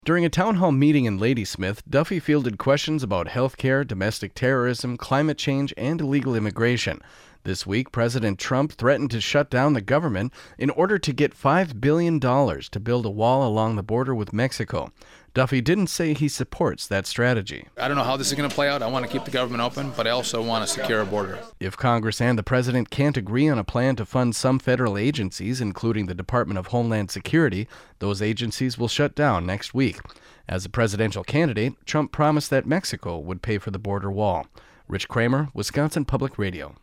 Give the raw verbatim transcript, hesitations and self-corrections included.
During a town hall meeting in Ladysmith, Duffy fielded questions about health care, domestic terrorism, climate change, and illegal immigration. This week, President Trump threatened to shut down the government in order to get five billion dollars to build a wall along the border with Mexico. Duffy didn't say he supports that strategy. I don't know how this is going to play out. I want to keep the government open, but I also want to secure a border. If Congress and the president can't agree on a plan to fund some federal agencies, including the Department of Homeland Security, those agencies will shut down next week. As a presidential candidate, Trump promised that Mexico would pay for the border wall. Rich Kramer, Wisconsin Public Radio.